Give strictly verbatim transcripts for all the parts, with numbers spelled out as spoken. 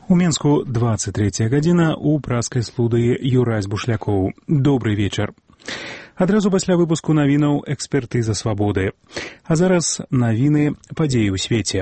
У Мінску двадцять третя гадзіна, у праскай студыі Юрась Бушлякоў. Добры вечар. Адразу пасля выпуску навінаў экспертыза свабоды. А зараз навіны падзеі ў свеце.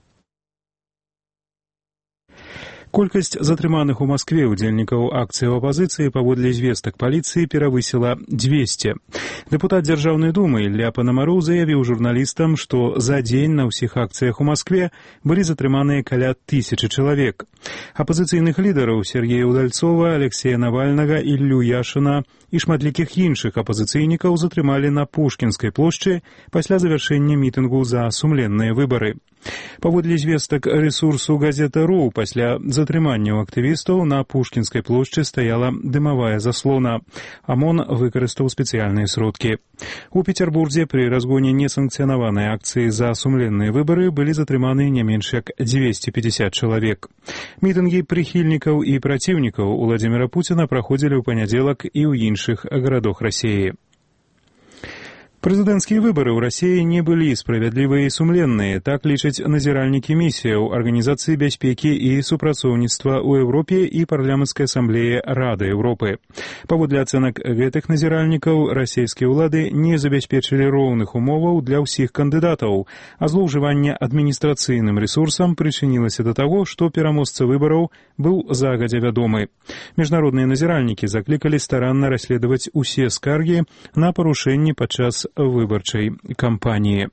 Колькасць затрыманых у Маскве удзельнікаў акцыі апазіцыі паводле звестак паліцыі перавысіла дзвесце. Дэпутат Дзяржаўнай думы Ілля Панамароў заявіў журналістам, што за дзень на ўсіх акцыях у Маскве былі затрыманыя каля тысячы чалавек. Апазіцыйных лідараў Сергея Удальцова, Алексея Навальнага, Іллю Яшына і шматлікіх іншых апазіцыйнікаў затрымалі на Пушкінскай плошчы пасля завяршэння мітынгу за сумленныя выбары. Паводле звестак рэсурсу газета.ру, пасля затрыманняў актывістаў на Пушкінскай плошчы стаяла дымавая заслона. ОМОН выкарыстаў спецыяльныя сродкі. У Петербурзе пры разгоне несанкцыянаванай акцыі за сумленныя выбары былі затрыманы не менш як дзвесце пятьдесят чалавек. Мітынгі прыхільнікаў і праціўнікаў Уладзіміра Пуціна праходзілі ў панядзелак і ў іншых гарадах Расіі. Прэзідэнцкія выбары ў Расіі не былі справядлівыя і сумленныя, так лічаць назіральнікі місіяў Арганізацыі бяспекі і супрацоўніцтва ў Еўропе і парламенцкай асамблеі Рады Еўропы. Паводле ацэнак гэтых назіральнікаў, расійскія ўлады не забяспечылі роўных умоваў для ўсіх кандыдатаў, а злоўжыванне адміністрацыйным рэсурсам прычынілася да таго, што пераможца выбараў быў загадзя вядомы. Міжнародныя назіральнікі заклікалі старанна расследаваць усе скаргі на парушэнні падчас выбарчай кампаніі.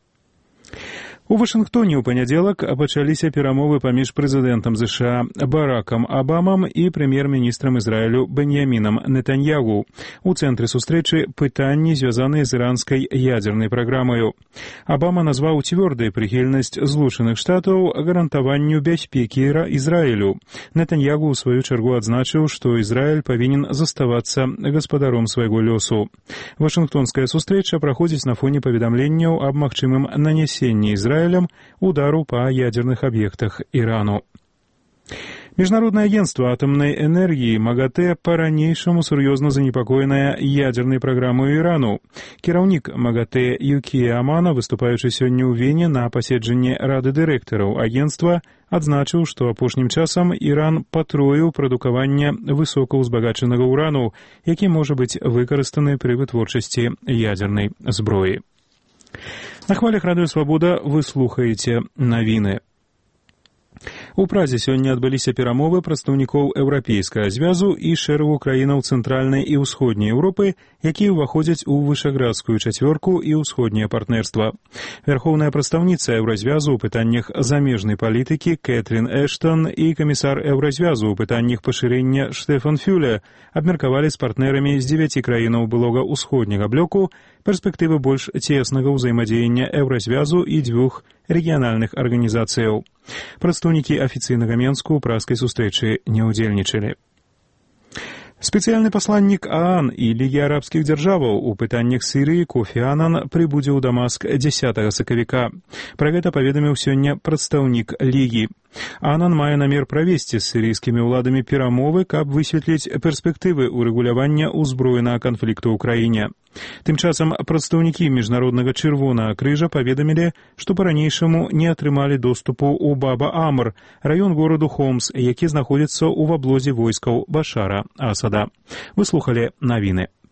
У Вашынгтоне ў панядзелак пачаліся перамовы паміж прэзідэнтам ЗША Баракам Абамам і прэм'ер-міністрам Ізраілю Беньямінам Нетаньягу. У цэнтры сустрэчы пытанні, звязаныя з іранскай ядзернай праграмаю. Абама назваў цвёрдай прыхільнасць Злучаных Штатаў гарантаванню бяспекі Ізраілю. Нетаньягу ў сваю чаргу адзначыў, што Ізраіль павінен заставацца гаспадаром свайго лёсу. Вашынгтонская сустрэча праходзіць на фоне паведамленняў аб магчымым нанясенні Ізраілю удару па ядерных аб'ектах Ірану. Міжнароднае агентства атамнай энергіі МАГАТЭ па-ранейшаму сур'ёзна занепакоенае ядернай праграмай Ірану. Кіраўнік МАГАТЭ Юкія Амана, выступаючы сёння ў Вене на паседжанні Рады дырэктараў агентства, адзначыў, што апошнім часам Іран патроіў прадукаванне высокаўзбагачанага ўрану, які можа быць выкарыстаны пры вытворчасці ядернай зброі. На хвалях Радыё Свабода вы слухаеце навіны. У Празе сёння адбыліся перамовы прадстаўнікоў Еўрапейскага звязу і шэрагу краінаў цэнтральнай і ўсходняй Еўропы, якія ўваходзяць у вышэградскую чацвёрку і ўсходняе партнерства. Вярхоўная прадстаўніца Еўразвязу ў пытаннях замежнай палітыкі Кэтрин Эштон і камісар Еўразвязу ў пытаннях пашырэння Штэфан Фюле абмеркавалі з партнерамі з дзевяці краінаў былога ўсходняга блоку перспектывы больш цеснага ўзаемадзеяння Еўразвязу і дзвюх рэгіянальных арганізацыяў. Прадстаўнікі афіцыйнага Менску ў праскай сустрэчы не ўдзельнічалі. Спецыяльны пасланнік ААН і Лігі арабскіх дзяржаваў у пытаннях Сірыі Кофі Анан прыбудзе ў Дамаск дзясятага сакавіка. Пра гэта паведаміў сёння прадстаўнік Лігі. Анан мае намер правесці з сірыйскімі ўладамі перамовы, каб высветліць перспектывы ўрэгулявання ўзброенага канфлікту ў краіне. Тым часам прадстаўнікі Міжнароднага Чырвонага крыжа паведамілі, што па-ранейшаму не атрымалі доступу ў Баба-Амр, раён гораду Хомс, які знаходзіцца ў аблозе войскаў Башара Асада. Вы слухалі навіны.